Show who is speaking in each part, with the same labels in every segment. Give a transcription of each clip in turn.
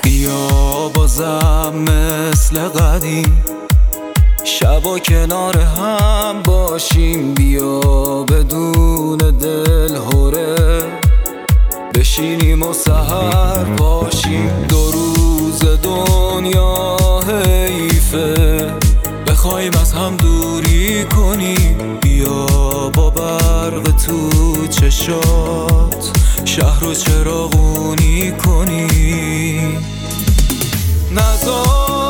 Speaker 1: بیا بازم مثل قدیم شبا کنار هم باشیم، بیا بدون دل هوره بشینیم و سحر باشیم. 2 روز دنیا حیفه بخوایم از هم دوری کنیم، بیا با برق تو چشات شهر رو چراغونی کنیم. نذار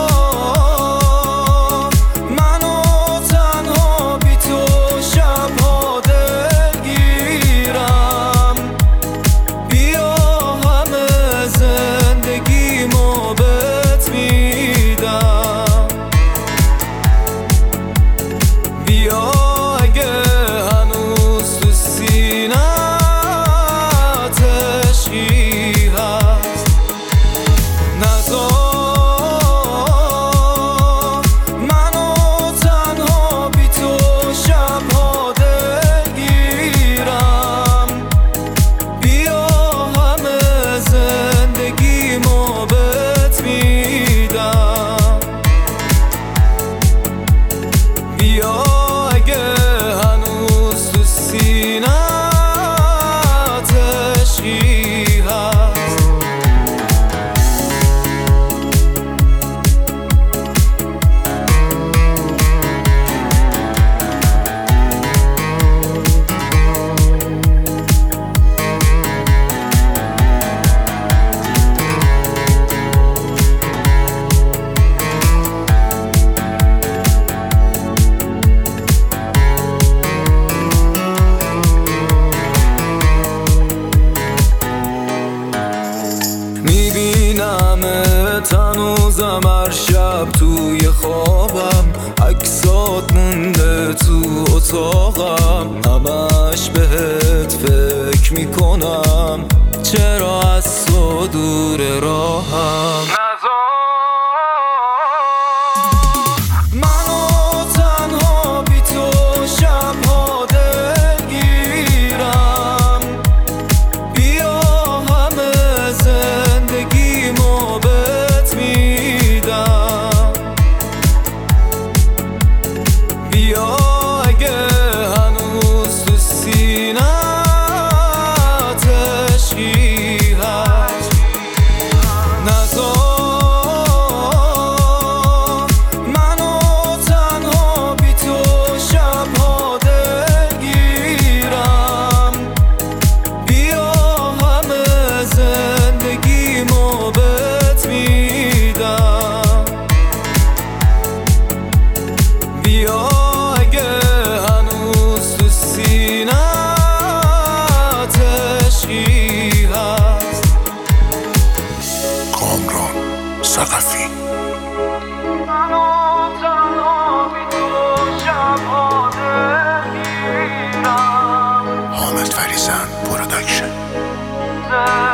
Speaker 1: هنوزم هر شب توی خوابم عکسات مونده تو اتاقم، همش بهت فکر میکنم چرا از تو دور راهم.
Speaker 2: ثقفی حامد فریزن پروداکشن.